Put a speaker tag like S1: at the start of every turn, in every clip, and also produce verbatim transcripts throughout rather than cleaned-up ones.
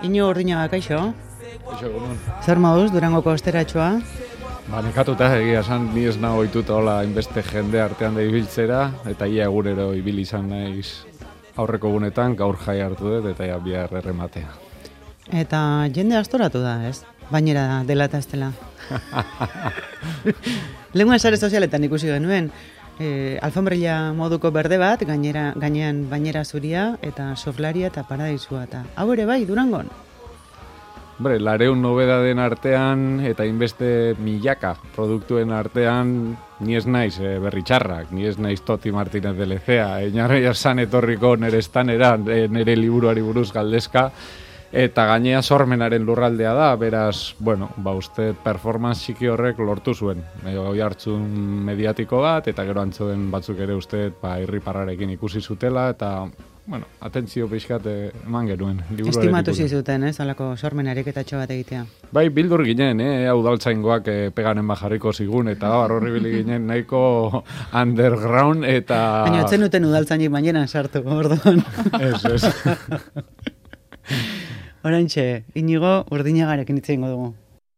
S1: Iñigo Urdinaga, kaixo?
S2: Kaixo, egunon.
S1: Zer moduz, Durangoko osteratxoa?
S2: Ba, nekatuta egia esan, ni ez nago ohituta hola inbeste jende artean da ibiltzera, eta ia egunero ibili izan naiz aurreko gunetan, gaur jai hartu dut, eta ia bihar errematea.
S1: Eta jende astoratu da, ez? Bainera dela eta ez dela. Lengua sare sozialetan ikusi genuen, e, alfombrilla moduko berde bat, gainera, gainean bainera zuria, eta soflaria eta paradisua. Eta hau ere bai, Durangon?
S2: Hombre, lareun nobedaden artean eta inbeste milaka produktuen artean ni ez naiz e, berritxarrak, ni ez naiz Toti Martínez de Lezea, inarra esan etorriko nere estanera, e, nere liburuari buruz galdezka, eta gainea sormenaren lurraldea da, beraz, bueno, ba uste performance txiki horrek lortu zuen. Oi hartzun mediatiko bat, eta gero antzuen batzuk ere uste ba, irriparrarekin ikusi zutela, eta bueno, atentzio pixkat eman genuen.
S1: Estimatu zizuten, ez, alako sormen ariketatxo bat egitea.
S2: Bai, bildur ginen, eh, udaltzaingoak eh, peganen bajarriko zigun, eta horri bili ginen nahiko underground, eta...
S1: Baina otzen duten udaltzainik baina sartu, orduan.
S2: Ez, ez.
S1: Oraintxe, Iñigo Urdinagarekin hitz egingo dugu.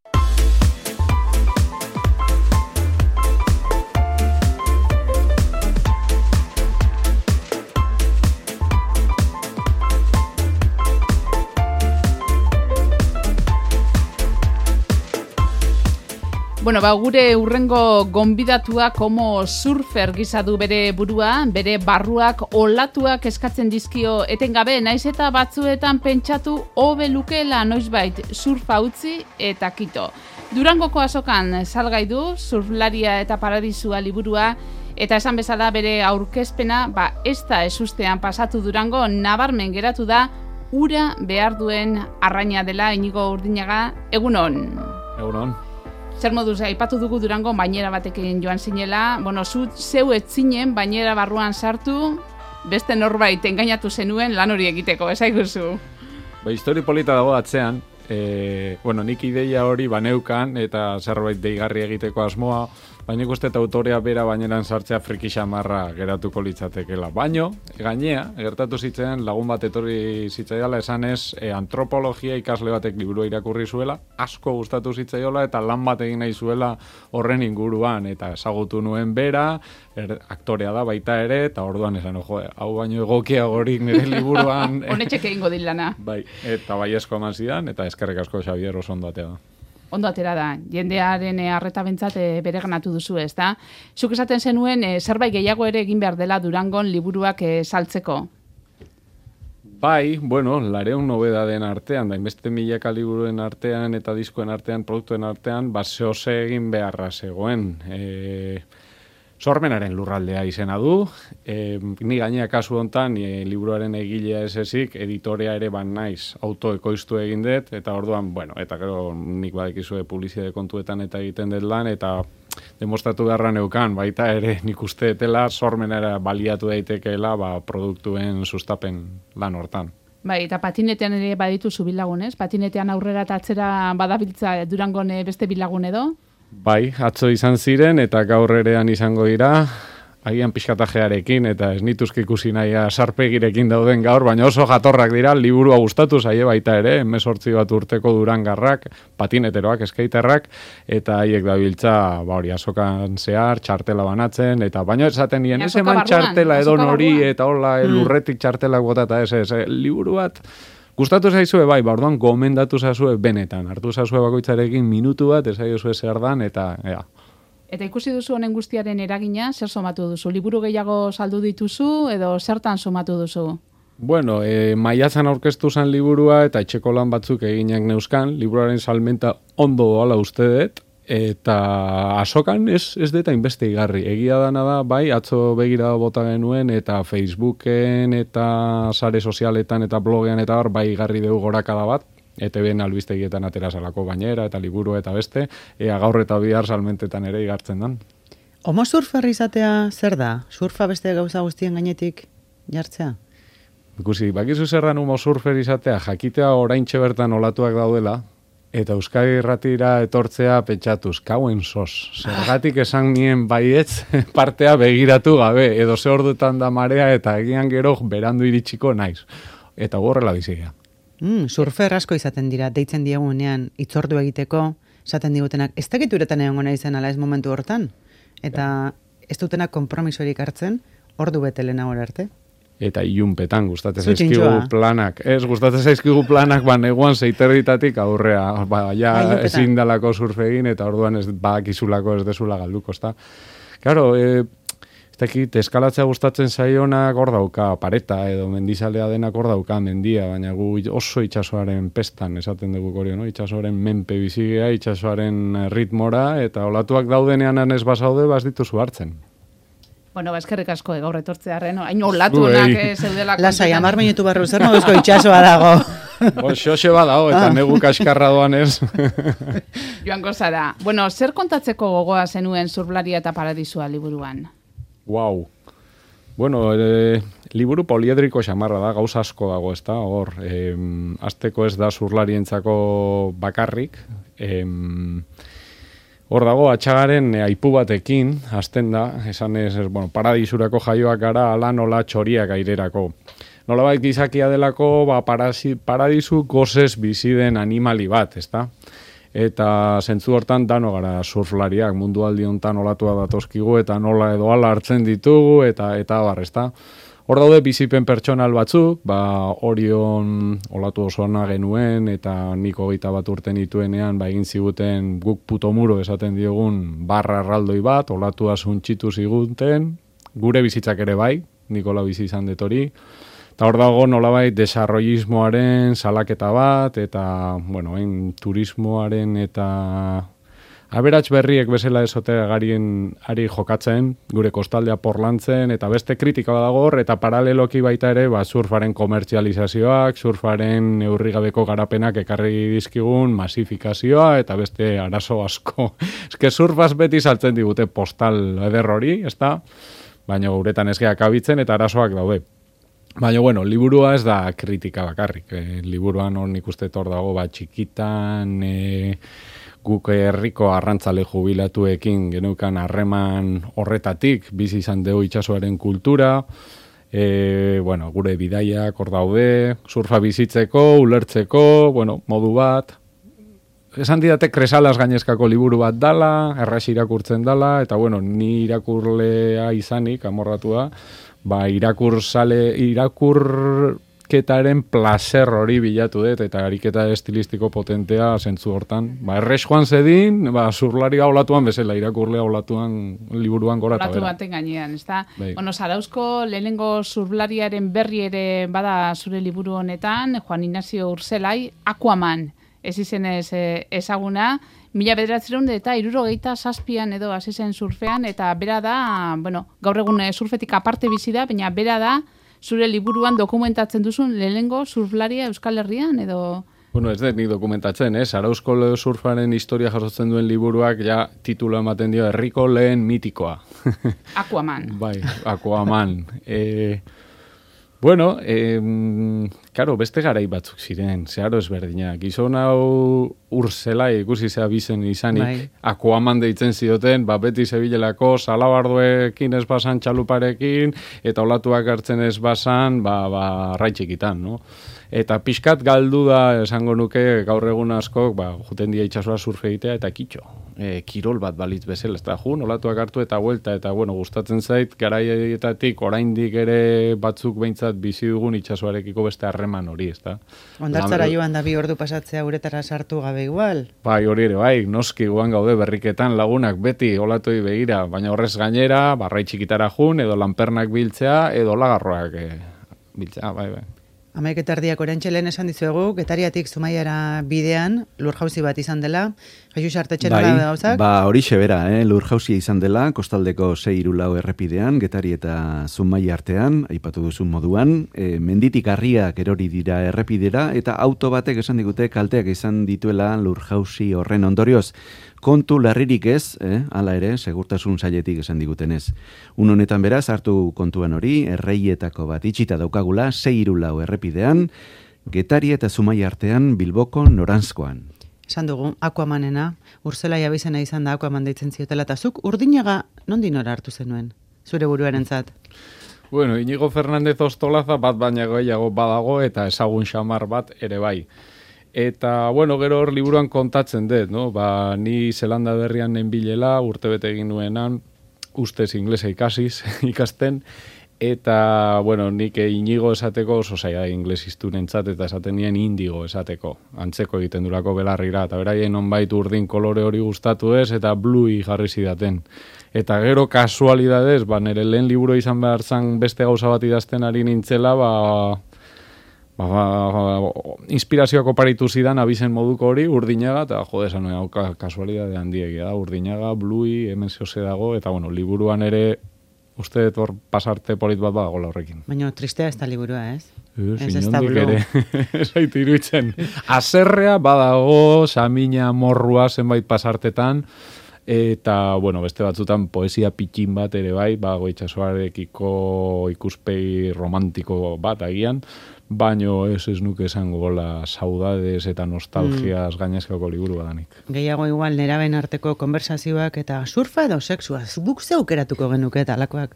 S3: Bueno, ba, gure urrengo gonbidatua como surfer gisa du bere burua, bere barruak olatuak eskatzen dizkio etengabe, naiz eta batzuetan pentsatu hobe lukela noizbait surfa utzi eta kito. Durangoko azokan salgai du surflaria eta paradisua liburua, eta esan bezala bere aurkezpena, ba, ez da ezustean pasatu Durango, nabarmen geratu da ura behar duen arraina dela. Iñigo Urdinaga, egunon.
S2: Egunon.
S3: Zer moduz, aipatu dugu Durango bainera batekin joan zinela, bueno, zu zeu ez zinen bainera barruan sartu, beste norbait engainatu zenuen lan hori egiteko, esaiguzu.
S2: Ba, histori polita dago atzean, e, bueno, nik ideia hori baneukan eta zerbait deigarri egiteko asmoa, baina ikuste eta autorea bera baineran sartzea friki xamarra geratuko litzatekela. Baino, gainea, gertatu zitzen lagun bat etorri zitzaidala esanez, e, antropologia ikasle batek liburua irakurri zuela, asko gustatu zitzaiola eta lan bat egin nahi zuela horren inguruan, eta ezagutu nuen bera, er, aktorea da baita ere, eta orduan esan, jo, hau baino egokiagorik nire liburuan...
S3: Honetxek egingo dit lana.
S2: Bai, eta bai esko eman zidan, eta eskerrik asko Xabier oso ondo atea da.
S3: Ondo atera da, jendearen arreta bentzat bere ganatu duzu, ez da? Zuk esaten zenuen e, zerbait gehiago ere egin behar dela Durangon liburuak e, saltzeko?
S2: Bai, bueno, lareun nobedaden artean, da inbeste milaka liburuen artean eta diskoen artean, produktuen artean, ba zehose egin beharra zegoen. E, sormenaren lurraldea izena du, e, ni gainea kasu hontan e, liburuaren egilea ez ezik, editorea ere ban naiz, autoekoiztu egin dut, eta orduan, bueno, eta gero nik badekizue publizitate kontuetan eta egiten dut lan, eta demostratu beharra neukan, baita ere nik uste etela sormenera baliatu daitekeela ba, produktuen sustapen lan hortan.
S3: Bai, eta patinetean ere baditu zu bilagunez, patinetean aurrera eta atzera badabiltza Durangon beste bilagun edo?
S2: Bai, atzo izan ziren eta gaur erean izango dira, agian pixkatajearekin eta ez nituzke ikusi nahia sarpegirekin dauden gaur, baina oso jatorrak dira, liburua gustatu zaie baita ere, hemezortzi bat urteko durangarrak, patineteroak, skaterrak, eta haiek dabiltza, ba hori, azokan zehar, txartela banatzen, eta baina esaten nien, ez eman txartela edo nori, eta hola, mm. lurretik txartelak botata, ez, ez, liburu bat, gustatu zaizue bai, ba orduan gomendatu zaizue benetan, hartu zaizue bakoitzarekin minutu bat, ez zaizue zer dan, eta ea.
S3: Eta ikusi duzu honen guztiaren eragina, zer somatu duzu? Liburu gehiago saldu dituzu edo zertan somatu duzu?
S2: Bueno, e, maiatzan aurkeztu zen liburua eta etxeko lan batzuk eginak neuzkan, liburuaren salmenta ondo doala uste dut, eta azokan ez, ez deta inbeste igarri. Egia dana da, bai, atzo begira bota genuen, eta Facebooken, eta sare sozialetan, eta blogean, eta bar, bai igarri dugu gorakada bat, E T B-en albistegietan atera salako bainera, eta liburu eta beste, ea gaur eta bihar salmentetan ere igartzen dan.
S1: Homo surfer izatea zer da? Surfa beste gauza guztien gainetik jartzea?
S2: Ikusi, bakizu zerran homo surfer izatea, jakitea oraintxe bertan olatuak daudela, eta Euskadi Irratira etortzea pentsatuz, kauen sos. Zergatik esan nien baietz partea begiratu gabe, edo ze ordutan da marea, eta egian gero berandu iritsiko naiz. Eta horrela bizia.
S1: Mm, surfer asko izaten dira, deitzen diegunean, itzordu egiteko, esaten digutenak, ez dakit uretan egon gona izan ala ez momentu hortan, eta ez dutenak konpromisorik hartzen, ordu bete lehenago arte.
S2: Eta ilunpetan gustatzen zaizkigu planak. Ez, gustatzen zaizkigu planak, ba, neguan zeiterritatik aurrea, ba, ja ezin dalako surfe egin, eta orduan ez bakizulako ez dezula galduko, ezta. Claro, eh, ez dakit, eskalatzea gustatzen zaionak hor dauka pareta, edo mendizalea denak hor dauka mendia, baina gu oso itsasoaren pestan, esaten dugu korio, no? Itsasoaren menpe bizigea, itsasoaren ritmora, eta olatuak daudenean ez basaude, bas dituzu hartzen.
S3: Bueno, eskerrik asko gaur etortzearren, hain olatu honak zeudelako.
S1: Lasai, hamar minutu barru zer moduzko itxasoa dago.
S2: Bo, xoxe badago, eta negu kaskarra doan ez.
S3: Joango zara. Bueno, zer kontatzeko gogoa zenuen Surflaria eta Paradisua liburuan?
S2: Wow. Bueno, e, liburu poliedriko xamarra da, gauza asko dago, ez da, hor, e, azteko ez da surlarientzako bakarrik, e, hor dago, atxagaren aipu batekin, hasten da, esan ez, bueno, paradisurako jaioak gara, ala nola txoriak airerako. Nolabait gizakia delako, ba, parasi, paradisu gozez bizi den animali bat, ez da? Eta zentzu hortan dano gara surflariak, mundu aldi hontan olatua datozkigu, eta nola edo ala hartzen ditugu, eta eta bar, ez da? Hor daude bizipen pertsonal batzuk, ba, Orion olatu oso ona genuen, eta nik hogeita bat urten dituenean, ba, egin ziguten guk putomuro esaten diogun barra erraldoi bat, olatua suntxitu ziguten, gure bizitzak ere bai, Nikola bizi izan detori, eta hor dago nolabait desarrollismoaren salaketa bat, eta, bueno, en, turismoaren eta aberats berriek bezala esotea garien ari jokatzen, gure kostaldea porlantzen, eta beste kritika dago hor, eta paraleloki baita ere, ba, surfaren komertzializazioak, surfaren neurrigabeko garapenak ekarri dizkigun masifikazioa, eta beste arazo asko. Eske surfaz beti saltzen digute postal eder hori, ez da? Baina guretan ez geak abitzen, eta arazoak daude. Baina, bueno, liburua ez da kritika bakarrik. E, liburuan hor nik uste hor dago, ba, txikitan, e, guk herriko arrantzale jubilatuekin geneukan harreman horretatik, bizi izan dugu itsasoaren kultura, e, bueno, gure bidaiak hor daude, surfa bizitzeko, ulertzeko, bueno, modu bat. Esan didate kresalaz gainezkako liburu bat dala, erraz irakurtzen dala, eta bueno, ni irakurlea izanik, amorratua, ba, irakur sale, irakurketaren placer hori bilatu dut, eta ariketa estilistiko potentea zentzu hortan. Ba, errez joan zedin, ba, surlaria olatuan bezala, irakurlea olatuan, liburuan gora eta bera.
S3: Olatu baten gainean, ez da? Bueno, Zarauzko lehenengo surlariaren berri ere bada zure liburu honetan, Juan Ignacio Urzelai, Aquaman, ez izenez ezaguna, mila bederatziehun eta hirurogeita zazpian edo hasi zen surfean, eta bera da, bueno, gaur egun surfetik aparte bizi da, baina bera da, zure liburuan dokumentatzen duzun lehenengo surflaria Euskal Herrian, edo...
S2: Bueno, ez dut nik dokumentatzen, eh? Zarauzko surfaren historia jasotzen duen liburuak ja titulo ematen dio herriko lehen mitikoa.
S3: Aquaman.
S2: Bai, Aquaman. Eh... Bueno, eh, claro, beste garai batzuk ziren, zeharo ezberdinak. Gizon hau Urzelai ikusi zea bizen izanik, bai. Aquaman deitzen zioten, ba, beti zebilelako salabarduekin ez basan txaluparekin, eta olatuak hartzen ez basan, ba, ba, raitxikitan, no? Eta pixkat galdu da, esango nuke, gaur egun askok, ba, juten dia itxasora surfe egitea, eta kitxo. E, kirol bat balitz bezala, ez da, jun, olatuak hartu eta vuelta, eta, bueno, gustatzen zait, garaietatik oraindik ere batzuk behintzat bizi dugun itxasoarekiko beste harreman hori, ez da.
S1: Ondartzara joan da bi ordu pasatzea uretara sartu gabe igual.
S2: Bai, hori ere, bai, noski guan gaude berriketan lagunak beti olatoi begira, baina horrez gainera, barrai txikitara jun, edo lanpernak biltzea, edo lagarroak e, biltzea, bai, bai.
S1: Hamaik eta erdiak oraintxe lehen esan dizuegu, Getariatik Zumaiara bidean lurjauzi bat izan dela. Jesus Artetxe nola da gauzak?
S4: Ba, horixe bera, eh? Lurjauzi izan dela, kostaldeko sei irulau errepidean, Getari eta Zumaia artean, aipatu duzun moduan, e, menditik harriak erori dira errepidera, eta auto batek esan digute kalteak izan dituela lurjauzi horren ondorioz. Kontu larririk ez, eh? Hala ere, segurtasun sailetik esan digutenez. Un honetan beraz, hartu kontuan hori, erreietako bat itxita daukagula, sei irulau errepidean, Getari eta Zumaia artean, Bilboko noranzkoan.
S1: Esan dugu, Aquamanena, Urzelai abizena izan da Aquaman deitzen ziotela, eta zuk urdinaga nondi nora hartu zenuen, zure buruaren zat?
S2: Bueno, Inigo Fernandez Ostolaza bat baina gehiago badago eta ezagun xamar bat ere bai. Eta, bueno, gero hor liburuan kontatzen dut, no? Ba, ni Zelanda berrian nenbilela, urtebete egin nuenan, ustez inglesa ikasiz, ikasten, eta, bueno, nik Inigo esateko oso zaila inglesistunentzat eta esaten nien indigo esateko. Antzeko egiten durako belarrira, eta beraien onbait urdin kolore hori gustatu ez, eta blui jarri zidaten. Eta gero kasualidadez, ba, nire lehen liburu izan behar zan beste gauza bat idazten ari nintzela, ba, ba, ba, ba inspirazioak oparitu zidan abizen moduko hori, Urdinaga, eta jode esan nuen, kasualidade handiegia da, Urdinaga, blui, hemen zehose dago, eta bueno, liburuan ere, uste hor pasarte polit bat badagoela horrekin.
S1: Baina tristea ez da liburua, ez?
S2: Ez, ez da ere. Ez haitu iruditzen. Azerrea badago, samina morrua zenbait pasartetan, eta, bueno, beste batzutan poesia pitin bat ere bai, ba, Goitxasoarekiko ikuspegi romantiko bat agian, baino ez ez nuke esango gola saudades eta nostalgiaz mm. gainezkako liburu badanik.
S1: Gehiago igual neraben arteko konversazioak eta surfa edo sexua, guk zeukeratuko genuke eta alakoak.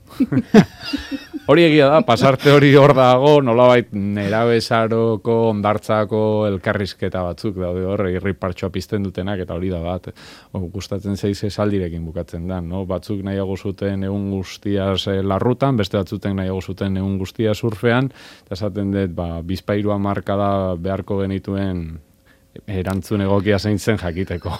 S2: Hori egia da, pasarte hori hor dago, nolabait nerabezaroko ondartzako elkarrizketa batzuk daude hor, irripartxoa pizten dutenak, eta hori da bat, o, gustatzen zeiz esaldirekin bukatzen da, no? Batzuk nahiago zuten egun guztiaz eh, larrutan, beste batzuten nahiago zuten egun guztia surfean, eta esaten dut, ba, bizpairua markada beharko genituen erantzun egokia zein zen jakiteko.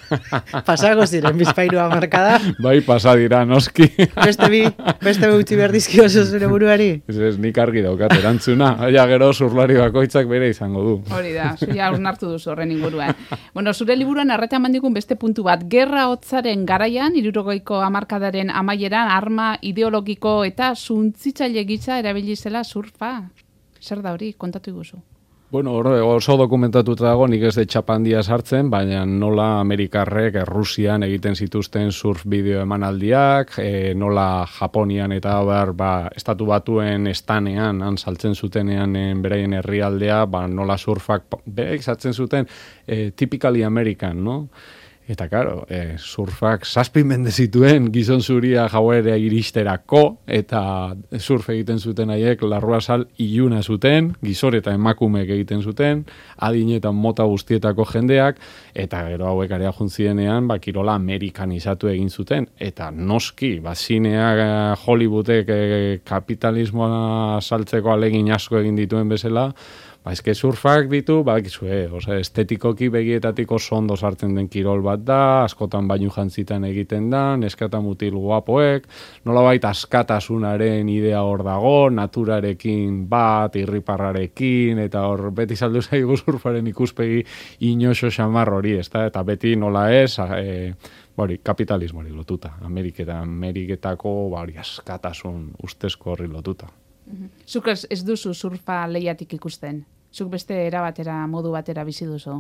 S1: Pasago ziren bizpairua markada.
S2: Bai, pasa dira, noski.
S1: Beste bi, beste bi utzi behar dizkio zure buruari.
S2: Ez ez, nik argi daukat erantzuna. Ja, gero zurlari bakoitzak bere izango du.
S3: Hori da, zuia hausnartu duzu horren inguruan. Bueno, zure liburuan arreta mandikun beste puntu bat. Gerra hotzaren garaian, hirurogeiko hamarkadaren amaieran, arma ideologiko eta suntzitzaile gisa erabili zela surfa. Zer da hori, kontatu iguzu.
S2: Bueno, oso dokumentatuta dago, nik ez de txapandia sartzen, baina nola Amerikarrek Rusian egiten zituzten surf bideo emanaldiak, e, nola Japonian eta bar, ba, estatu batuen estanean, han saltzen zutenean en beraien herrialdea, ba, nola surfak berek saltzen zuten e, typically American, no? Eta, karo, e, surfak zazpi mende zituen gizon zuria jauerea iristerako, eta surf egiten zuten haiek larruazal iluna zuten, gizor eta emakumeek egiten zuten, adinetan mota guztietako jendeak, eta gero hauek area juntzienean, ba, kirola amerikanizatu egin zuten, eta noski, ba, zinea Hollywoodek e, kapitalismoa saltzeko alegin asko egin dituen bezala, ba, eske surfak ditu, ba, ekizue, oza, estetikoki begietatik oso ondo sartzen den kirol bat da, askotan bainu jantzitan egiten da, neskata mutil guapoek, nolabait askatasunaren idea hor dago, naturarekin bat, irriparrarekin, eta hor beti saldu zaigu surfaren ikuspegi inoxo xamar hori, ez da, eta beti nola ez, e, bori, kapitalismoari lotuta, Ameriketa, Ameriketako, bori, askatasun ustezko horri lotuta.
S3: Zuk ez, ez duzu surfa lehiatik ikusten? Zuk beste erabatera, modu batera bizi duzu?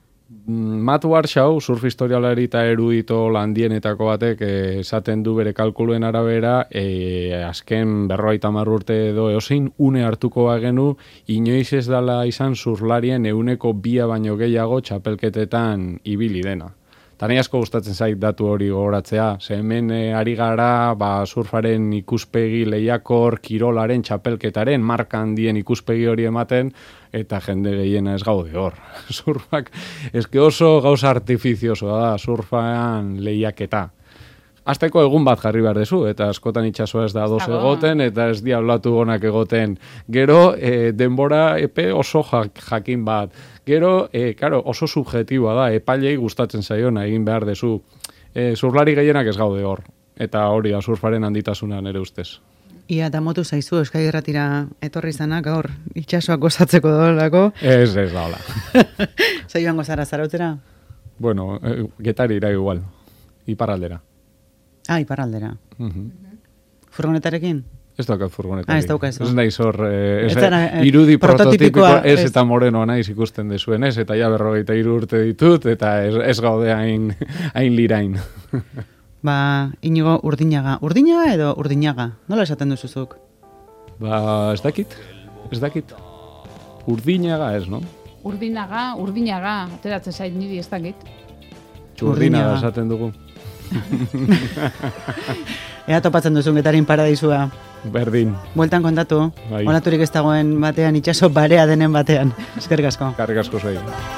S2: Matt Warshaw, surf historialari eta erudito landienetako batek esaten du bere kalkuluen arabera, e, azken berrogeita hamar urte edo eozein une hartuko bagenu, inoiz ez dala izan surflarien euneko bia baino gehiago txapelketetan ibili dena. Tani asko gustatzen zait datu hori gogoratzea, ze hemen e, ari gara ba, surfaren ikuspegi lehiakor, kirolaren, txapelketaren, marka handien ikuspegi hori ematen, eta jende gehiena ez gaude hor. Surfak, eske oso gauza artifizioso da, surfan lehiaketa. Azteko egun bat jarri behar dezu, eta askotan itxasoa ez da doz egoten, eta ez diablatu gonak egoten. Gero, e, denbora epe oso jak, jakin bat. Gero, e, karo, oso subjetiboa da, epailei gustatzen zaiona egin behar dezu. E, surflari gehienak ez gaude hor, eta hori da surfaren handitasuna nere ustez.
S1: Ia, da motu zaizu, Euskai Irratira etorri zanak, gaur, itxasoak gozatzeko dolako.
S2: Ez, ez da, hola.
S1: Zaioan gozara zarautera?
S2: Bueno, e, Getarira igual, iparraldera.
S1: Ah, iparraldera.
S2: Uh-huh.
S1: Furgonetarekin?
S2: Ez daukat furgonetarik.
S1: Ah, ez dauka ez.
S2: Ez naiz hor, eh, ez,
S1: dara, eh,
S2: irudi prototipikoa ez,
S1: ez
S2: eta moreno naiz ikusten dezuen ez, eta ja berrogeita hiru urte ditut, eta ez, ez gaude hain, hain lirain.
S1: Ba, Inigo Urdinaga. Urdinaga edo Urdinaga? Nola esaten duzuzuk?
S2: Ba, ez dakit, ez dakit. Urdinaga ez, no?
S3: Urdinaga, urdinaga, ateratzen zait niri ez dakit.
S2: Urdinaga esaten dugu.
S1: Ea topatzen duzun Getarin paradisua.
S2: Berdin.
S1: Bueltan kontatu,
S2: Bai.
S1: olaturik ez dagoen batean, itxaso barea denen batean. Eskerrik asko.
S2: Karrik asko zai.